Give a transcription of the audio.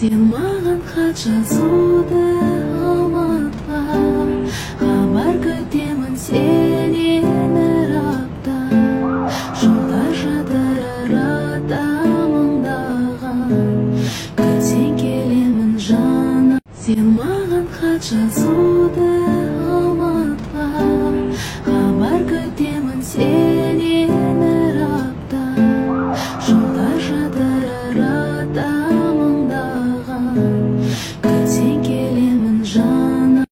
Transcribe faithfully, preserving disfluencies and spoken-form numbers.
Сен маған хат жазуды ұмытпа, хабар күтемін сенен әр апта. Жолдар жатыр арада мыңдаған, күтсең келемін жаным. Сен маған хат жазуды